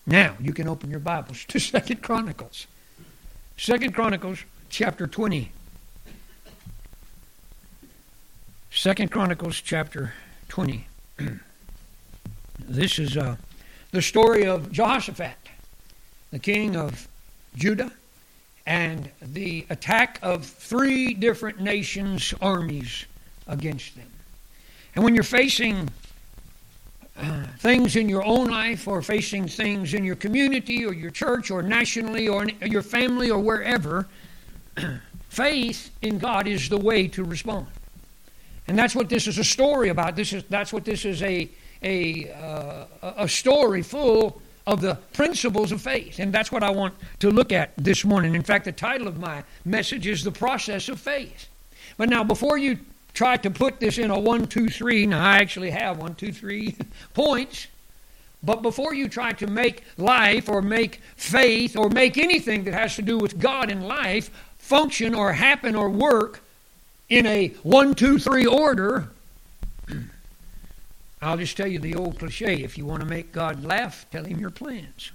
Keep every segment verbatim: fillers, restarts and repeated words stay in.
Now, you can open your Bibles to Second Chronicles. Second Chronicles, chapter twenty. Second Chronicles, chapter twenty. This is uh, the story of Jehoshaphat, the king of Judah, and the attack of three different nations' armies against them. And when you're facing uh, things in your own life, or facing things in your community or your church or nationally or in your family or wherever, faith in God is the way to respond. And that's what this is a story about. This is that's what this is a a uh, a story full of the principles of faith. And that's what I want to look at this morning. In fact, the title of my message is The Process of Faith. But now, before you try to put this in a one, two, three, now I actually have one, two, three points, but before you try to make life or make faith or make anything that has to do with God in life function or happen or work in a one, two, three order, I'll just tell you the old cliche: if you want to make God laugh, tell him your plans.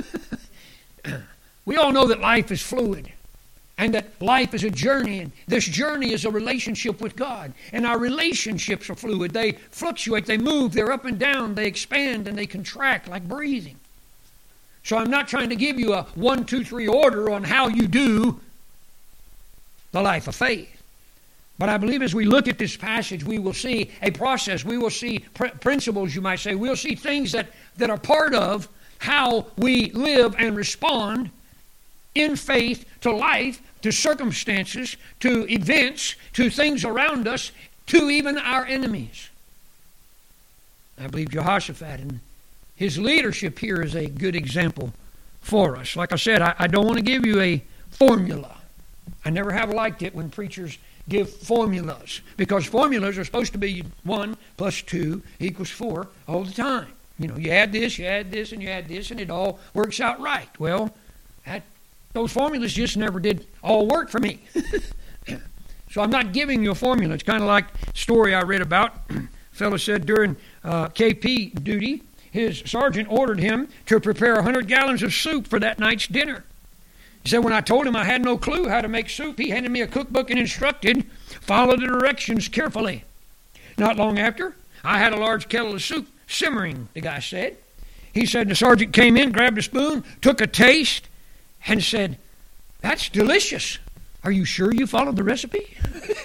We all know that life is fluid, and that life is a journey, and this journey is a relationship with God. And our relationships are fluid. They fluctuate, they move, they're up and down, they expand and they contract like breathing. So I'm not trying to give you a one, two, three order on how you do the life of faith. But I believe as we look at this passage, we will see a process. We will see pr- principles, you might say. We'll see things that, that are part of how we live and respond in faith to life, to circumstances, to events, to things around us, to even our enemies. I believe Jehoshaphat and his leadership here is a good example for us. Like I said, I, I don't want to give you a formula. I never have liked it when preachers give formulas, because formulas are supposed to be one plus two equals four all the time. You know, you add this, you add this, and you add this, and it all works out right. Well, that, those formulas just never did all work for me. So I'm not giving you a formula. It's kind of like the story I read about. A fellow said during uh, K P duty, his sergeant ordered him to prepare one hundred gallons of soup for that night's dinner. He said, when I told him I had no clue how to make soup, he handed me a cookbook and instructed, follow the directions carefully. Not long after, I had a large kettle of soup simmering, the guy said. He said the sergeant came in, grabbed a spoon, took a taste, and said, that's delicious. Are you sure you followed the recipe?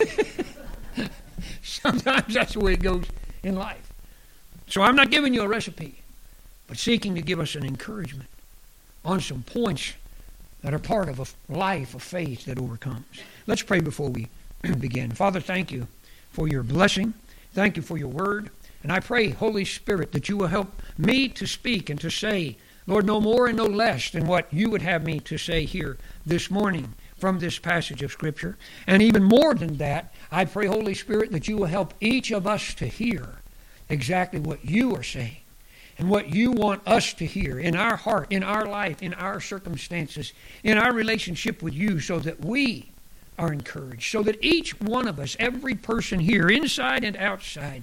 Sometimes that's the way it goes in life. So I'm not giving you a recipe, but seeking to give us an encouragement on some points that are part of a life of faith that overcomes. Let's pray before we begin. Father, thank you for your blessing. Thank you for your word. And I pray, Holy Spirit, that you will help me to speak and to say, Lord, no more and no less than what you would have me to say here this morning from this passage of Scripture. And even more than that, I pray, Holy Spirit, that you will help each of us to hear exactly what you are saying and what you want us to hear in our heart, in our life, in our circumstances, in our relationship with you, so that we are encouraged, so that each one of us, every person here, inside and outside,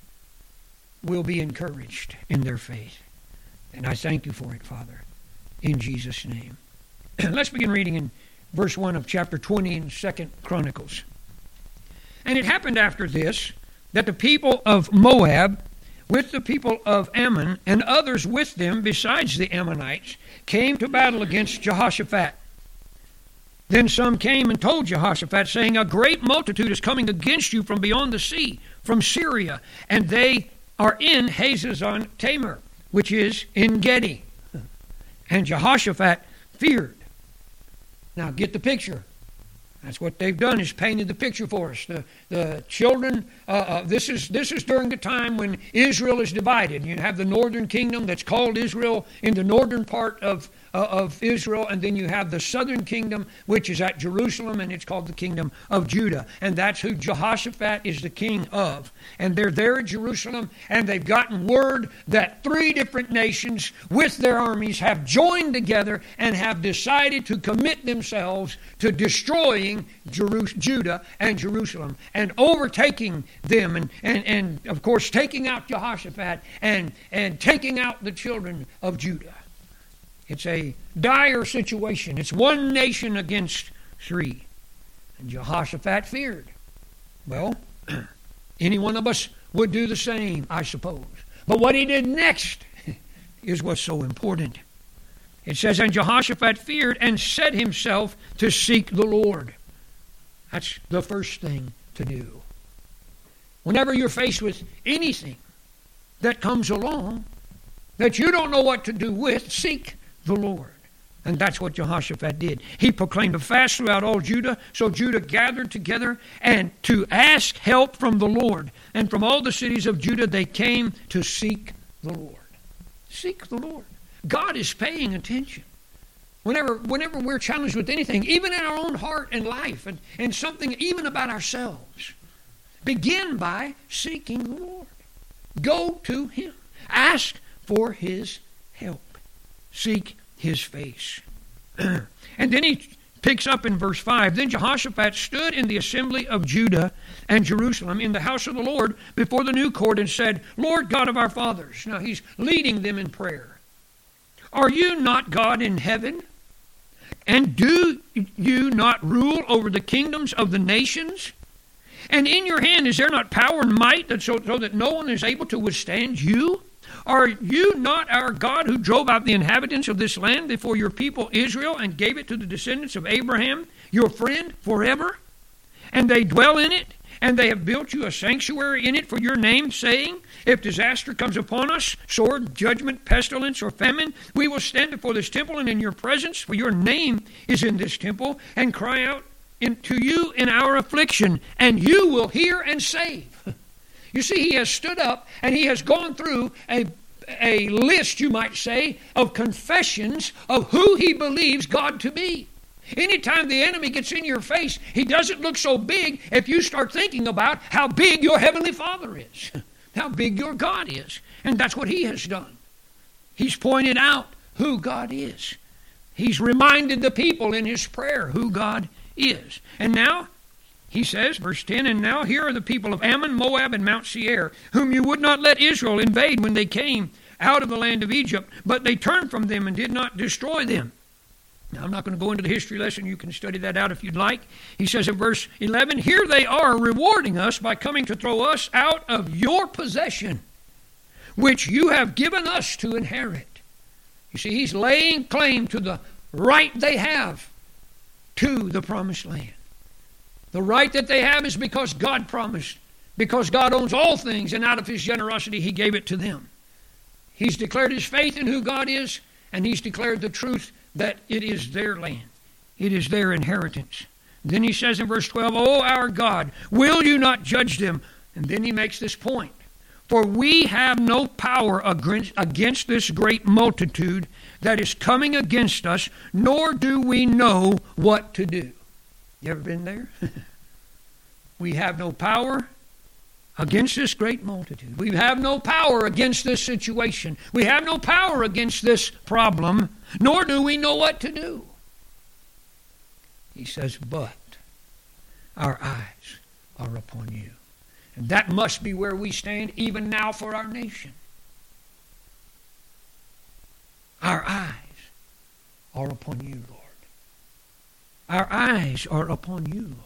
will be encouraged in their faith. And I thank you for it, Father, in Jesus' name. Let's begin reading in verse one of chapter twenty in Second Chronicles. And it happened after this that the people of Moab, with the people of Ammon and others with them besides the Ammonites, came to battle against Jehoshaphat. Then some came and told Jehoshaphat, saying, a great multitude is coming against you from beyond the sea, from Syria, and they are in Hazazon Tamar, which is in Gedi. And Jehoshaphat feared. Now get the picture. That's what they've done, is painted the picture for us. The the children, uh, uh, this is this is during the time when Israel is divided. You have the northern kingdom that's called Israel in the northern part of uh, of Israel, and then you have the southern kingdom, which is at Jerusalem, and it's called the kingdom of Judah. And that's who Jehoshaphat is the king of. And they're there in Jerusalem, and they've gotten word that three different nations with their armies have joined together and have decided to commit themselves to destroying Jeru- Judah and Jerusalem and overtaking them, and, and, and of course taking out Jehoshaphat and, and taking out the children of Judah. It's a dire situation. It's one nation against three. And Jehoshaphat feared. Well, any one of us would do the same, I suppose. But what he did next is what's so important. It says, and Jehoshaphat feared and set himself to seek the Lord. That's the first thing to do. Whenever you're faced with anything that comes along that you don't know what to do with, seek the Lord. And that's what Jehoshaphat did. He proclaimed a fast throughout all Judah. So Judah gathered together and to ask help from the Lord. And from all the cities of Judah they came to seek the Lord. Seek the Lord. God is paying attention. Whenever, whenever we're challenged with anything, even in our own heart and life, and, and something even about ourselves, begin by seeking the Lord. Go to Him. Ask for His help. Seek His face. And then he picks up in verse five. Then Jehoshaphat stood in the assembly of Judah and Jerusalem in the house of the Lord before the new court and said, Lord God of our fathers. Now he's leading them in prayer. Are you not God in heaven? And do you not rule over the kingdoms of the nations? And in your hand is there not power and might that so, so that no one is able to withstand you? Are you not our God who drove out the inhabitants of this land before your people Israel and gave it to the descendants of Abraham, your friend, forever? And they dwell in it, and they have built you a sanctuary in it for your name, saying, if disaster comes upon us, sword, judgment, pestilence, or famine, we will stand before this temple and in your presence, for your name is in this temple, and cry out in, to you in our affliction, and you will hear and save. You see, he has stood up and he has gone through a, a list, you might say, of confessions of who he believes God to be. Anytime the enemy gets in your face, he doesn't look so big if you start thinking about how big your Heavenly Father is, how big your God is. And that's what he has done. He's pointed out who God is. He's reminded the people in his prayer who God is. And now, he says, verse ten, and now here are the people of Ammon, Moab, and Mount Seir, whom you would not let Israel invade when they came out of the land of Egypt, but they turned from them and did not destroy them. Now, I'm not going to go into the history lesson. You can study that out if you'd like. He says in verse eleven, here they are rewarding us by coming to throw us out of your possession, which you have given us to inherit. You see, he's laying claim to the right they have to the promised land. The right that they have is because God promised, because God owns all things, and out of his generosity he gave it to them. He's declared his faith in who God is, and he's declared the truth that it is their land. It is their inheritance. Then he says in verse twelve, O our God, will you not judge them? And then he makes this point. For we have no power against this great multitude that is coming against us, nor do we know what to do. You ever been there? We have no power against this great multitude. We have no power against this situation. We have no power against this problem, nor do we know what to do. He says, but our eyes are upon you. And that must be where we stand even now for our nation. Our eyes are upon you, Lord. Our eyes are upon you, Lord.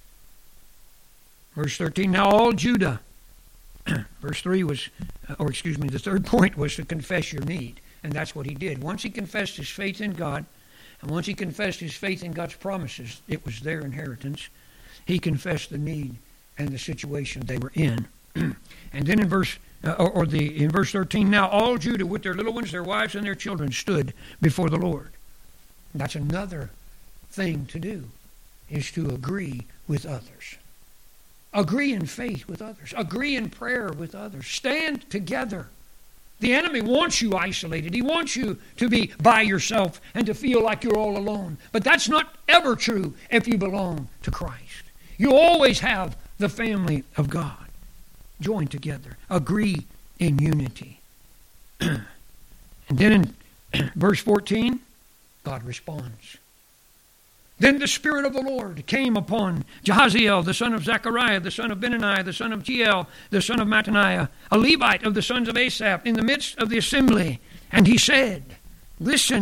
Verse thirteen, now all Judah. Verse three was, or excuse me, the third point was to confess your need. And that's what he did. Once he confessed his faith in God, and once he confessed his faith in God's promises, it was their inheritance, he confessed the need and the situation they were in. And then in verse, uh, or, or the in verse thirteen, now all Judah with their little ones, their wives, and their children stood before the Lord. That's another thing to do, is to agree with others. Agree in faith with others. Agree in prayer with others. Stand together. The enemy wants you isolated. He wants you to be by yourself and to feel like you're all alone. But that's not ever true if you belong to Christ. You always have the family of God. Join together. Agree in unity. And then in verse fourteen, God responds. Then the Spirit of the Lord came upon Jahaziel, the son of Zechariah, the son of Benaniah, the son of Jeiel, the son of Mattaniah, a Levite of the sons of Asaph, in the midst of the assembly. And he said, listen,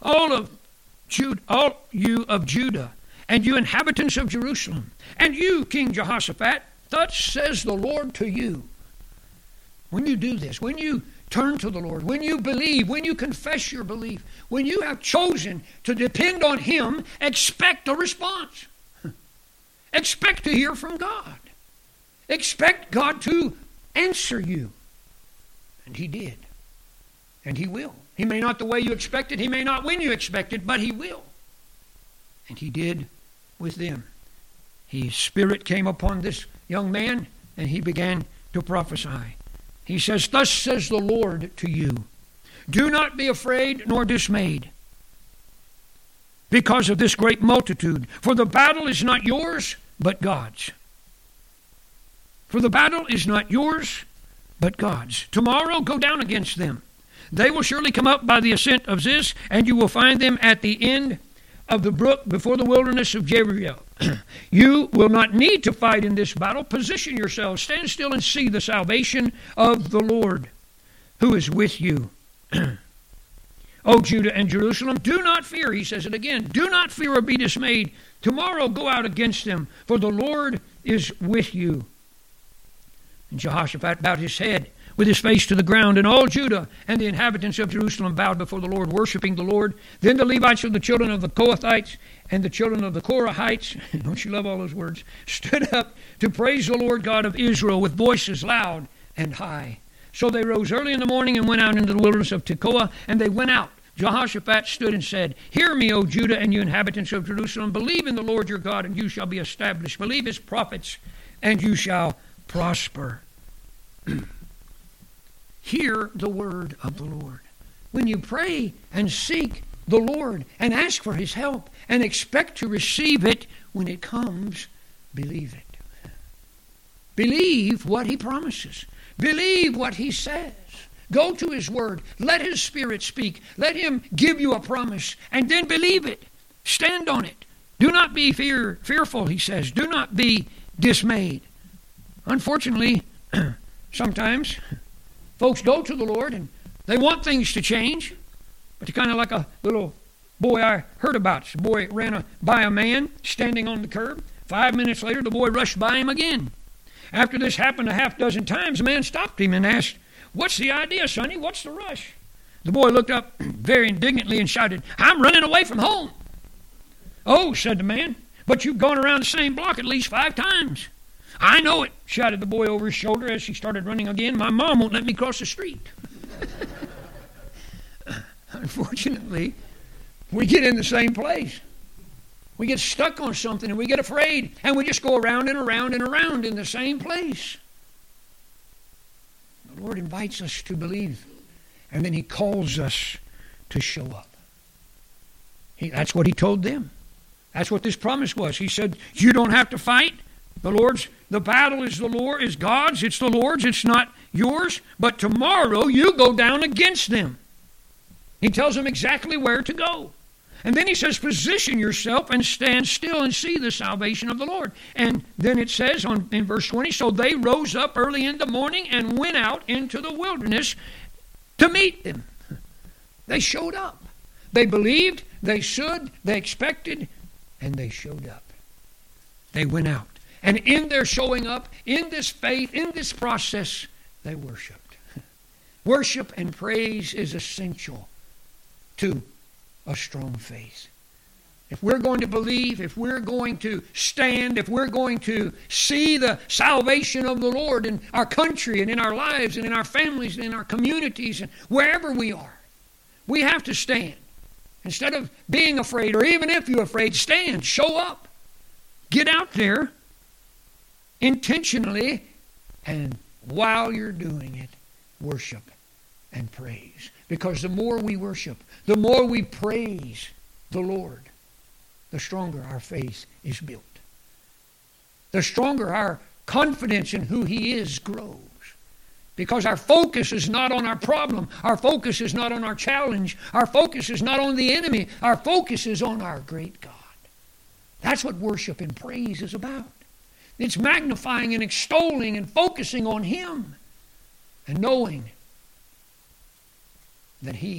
all of Judah, all you of Judah, and you inhabitants of Jerusalem, and you, King Jehoshaphat, thus says the Lord to you. When you do this, when you turn to the Lord, when you believe, when you confess your belief, when you have chosen to depend on Him, expect a response. Expect to hear from God. Expect God to answer you. And He did. And He will. He may not the way you expected. He may not when you expected, but He will. And He did with them. His Spirit came upon this young man, and he began to prophesy. He says, thus says the Lord to you, do not be afraid nor dismayed because of this great multitude, for the battle is not yours, but God's. For the battle is not yours, but God's. Tomorrow go down against them. They will surely come up by the ascent of Ziz, and you will find them at the end of the brook before the wilderness of Jericho. You will not need to fight in this battle. Position yourselves, stand still and see the salvation of the Lord who is with you. O Judah and Jerusalem, do not fear. He says it again. Do not fear or be dismayed. Tomorrow go out against them, for the Lord is with you. And Jehoshaphat bowed his head with his face to the ground, and all Judah and the inhabitants of Jerusalem bowed before the Lord, worshiping the Lord. Then the Levites of the children of the Kohathites and the children of the Korahites, don't you love all those words, stood up to praise the Lord God of Israel with voices loud and high. So they rose early in the morning and went out into the wilderness of Tekoa, and they went out. Jehoshaphat stood and said, hear me, O Judah and you inhabitants of Jerusalem. Believe in the Lord your God, and you shall be established. Believe His prophets, and you shall prosper. Hear the word of the Lord. When you pray and seek the Lord and ask for His help and expect to receive it when it comes, believe it. Believe what He promises. Believe what He says. Go to His word. Let His Spirit speak. Let Him give you a promise, and then believe it. Stand on it. Do not be fear, fearful, He says. Do not be dismayed. Unfortunately, sometimes folks go to the Lord and they want things to change, but they're kind of like a little boy I heard about. The boy ran a, by a man standing on the curb. Five minutes later, the boy rushed by him again. After this happened a half dozen times, the man stopped him and asked, what's the idea, sonny? What's the rush? The boy looked up very indignantly and shouted, I'm running away from home. Oh, said the man, but you've gone around the same block at least five times. I know it, shouted the boy over his shoulder as he started running again. My mom won't let me cross the street. Unfortunately, we get in the same place. We get stuck on something and we get afraid, and we just go around and around and around in the same place. The Lord invites us to believe, and then He calls us to show up. He, that's what He told them. That's what this promise was. He said, you don't have to fight. The Lord's, the battle is the Lord, is God's, it's the Lord's, it's not yours. But tomorrow you go down against them. He tells them exactly where to go. And then He says, position yourself and stand still and see the salvation of the Lord. And then it says on, in verse twenty, so they rose up early in the morning and went out into the wilderness to meet them. They showed up. They believed, they should, they expected, and they showed up. They went out. And in their showing up, in this faith, in this process, they worshiped. Worship and praise is essential to a strong faith. If we're going to believe, if we're going to stand, if we're going to see the salvation of the Lord in our country and in our lives and in our families and in our communities and wherever we are, we have to stand. Instead of being afraid, or even if you're afraid, stand, show up. Get out there intentionally, and while you're doing it, worship and praise. Because the more we worship, the more we praise the Lord, the stronger our faith is built. The stronger our confidence in who He is grows. Because our focus is not on our problem. Our focus is not on our challenge. Our focus is not on the enemy. Our focus is on our great God. That's what worship and praise is about. It's magnifying and extolling and focusing on Him and knowing that He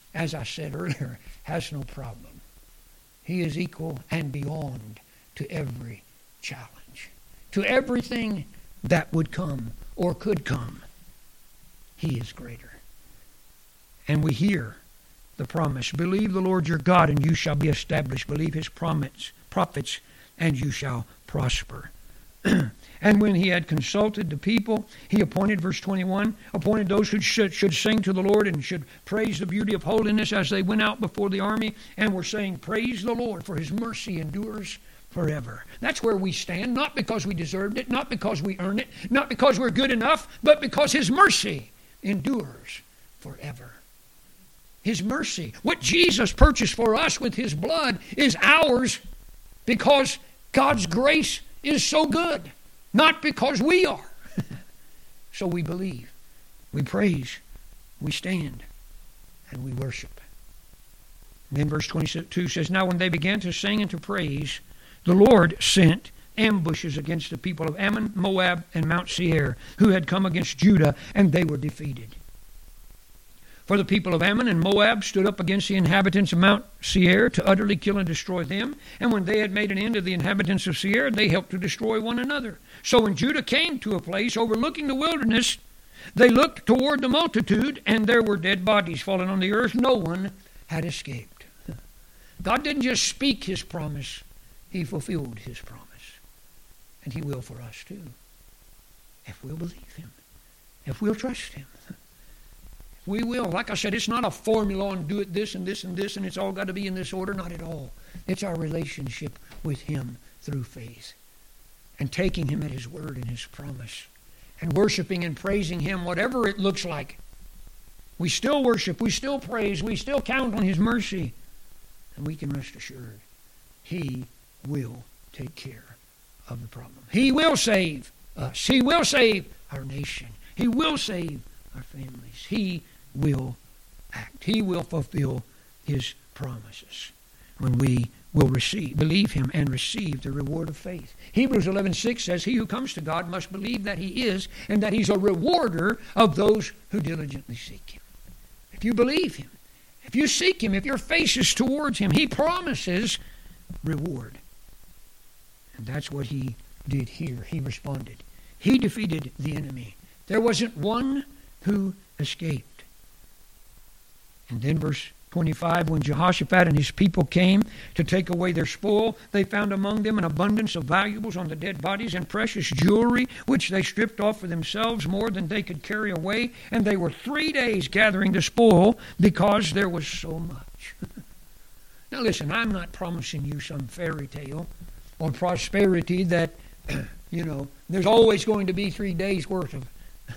as I said earlier, has no problem. He is equal and beyond to every challenge, to everything that would come or could come. He is greater. And we hear the promise, believe the Lord your God and you shall be established. Believe his promise, prophets and you shall prosper. And when he had consulted the people, he appointed, verse twenty-one, appointed those who should, should sing to the Lord and should praise the beauty of holiness as they went out before the army and were saying, praise the Lord, for his mercy endures forever. That's where we stand, not because we deserved it, not because we earned it, not because we're good enough, but because his mercy endures forever. His mercy, what Jesus purchased for us with his blood, is ours because God's grace is so good, not because we are. So we believe, we praise, we stand, and we worship. And then verse twenty-two says, now when they began to sing and to praise, the Lord sent ambushes against the people of Ammon, Moab, and Mount Seir, who had come against Judah, and they were defeated. For the people of Ammon and Moab stood up against the inhabitants of Mount Seir to utterly kill and destroy them. And when they had made an end of the inhabitants of Seir, they helped to destroy one another. So when Judah came to a place overlooking the wilderness, they looked toward the multitude, and there were dead bodies fallen on the earth. No one had escaped. God didn't just speak his promise, he fulfilled his promise. And he will for us too, if we'll believe him, if we'll trust him. We will. Like I said, it's not a formula on do it this and this and this and it's all got to be in this order. Not at all. It's our relationship with him through faith and taking him at his word and his promise and worshiping and praising him, whatever it looks like. We still worship. We still praise. We still count on his mercy. And we can rest assured he will take care of the problem. He will save us. He will save our nation. He will save our families. He will act. He will fulfill his promises when we will receive, believe him and receive the reward of faith. Hebrews eleven six says, he who comes to God must believe that he is and that he's a rewarder of those who diligently seek him. If you believe him, if you seek him, if your face is towards him, he promises reward. And that's what he did here. He responded. He defeated the enemy. There wasn't one who escaped. And then verse twenty-five, when Jehoshaphat and his people came to take away their spoil, they found among them an abundance of valuables on the dead bodies and precious jewelry, which they stripped off for themselves more than they could carry away. And they were three days gathering the spoil because there was so much. Now listen, I'm not promising you some fairy tale or prosperity that, you know, there's always going to be three days worth of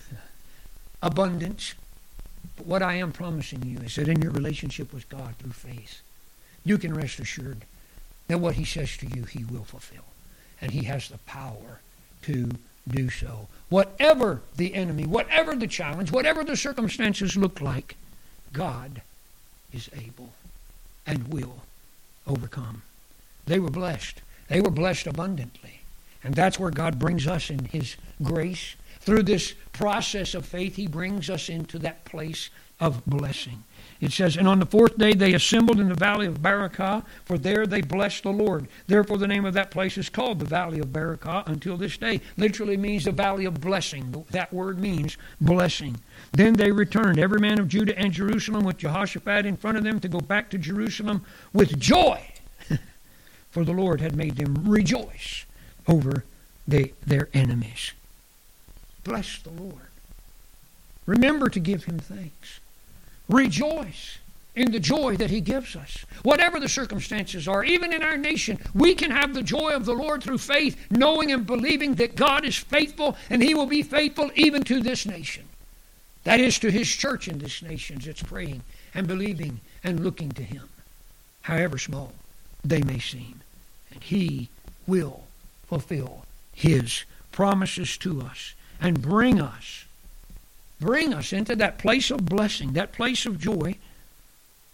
abundance. But what I am promising you is that in your relationship with God through faith, you can rest assured that what he says to you, he will fulfill. And he has the power to do so. Whatever the enemy, whatever the challenge, whatever the circumstances look like, God is able and will overcome. They were blessed. They were blessed abundantly. And that's where God brings us in his grace. Through this process of faith, he brings us into that place of blessing. It says, and on the fourth day they assembled in the valley of Barakah, for there they blessed the Lord. Therefore the name of that place is called the valley of Barakah until this day. Literally means the valley of blessing. That word means blessing. Then they returned, every man of Judah and Jerusalem, with Jehoshaphat in front of them, to go back to Jerusalem with joy. For the Lord had made them rejoice over they, their enemies. Bless the Lord. Remember to give him thanks. Rejoice in the joy that he gives us. Whatever the circumstances are, even in our nation, we can have the joy of the Lord through faith, knowing and believing that God is faithful and he will be faithful even to this nation. That is, to his church in this nation that's praying and believing and looking to him, however small they may seem. And he will fulfill his promises to us and bring us, bring us into that place of blessing, that place of joy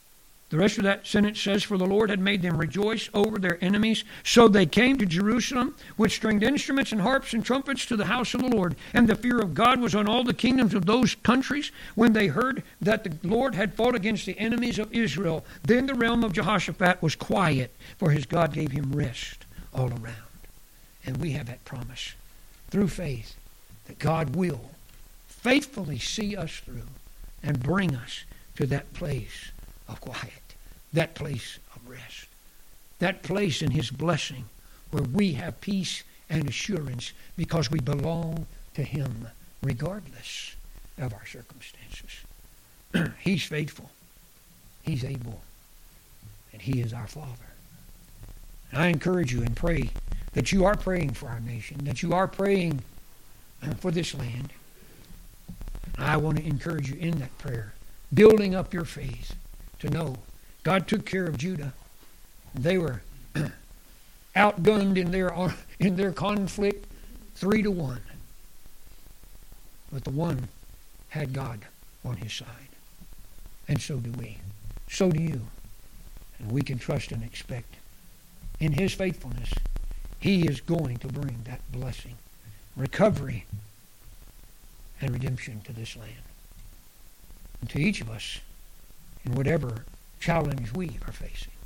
The rest of that sentence says, "For the Lord had made them rejoice over their enemies. So they came to Jerusalem with stringed instruments and harps and trumpets to the house of the Lord. And the fear of God was on all the kingdoms of those countries when they heard that the Lord had fought against the enemies of Israel. Then the realm of Jehoshaphat was quiet, for his God gave him rest all around." And we have that promise through faith that God will faithfully see us through and bring us to that place of quiet, that place of rest, that place in his blessing where we have peace and assurance because we belong to him regardless of our circumstances. He's faithful. He's able. And he is our Father. And I encourage you and pray that you are praying for our nation, that you are praying for this land. I want to encourage you in that prayer, building up your faith to know God took care of Judah. They were outgunned in their in their conflict three to one. But the one had God on his side. And so do we. So do you. And we can trust and expect in his faithfulness he is going to bring that blessing, recovery, and redemption to this land. And to each of us, in whatever challenge we are facing.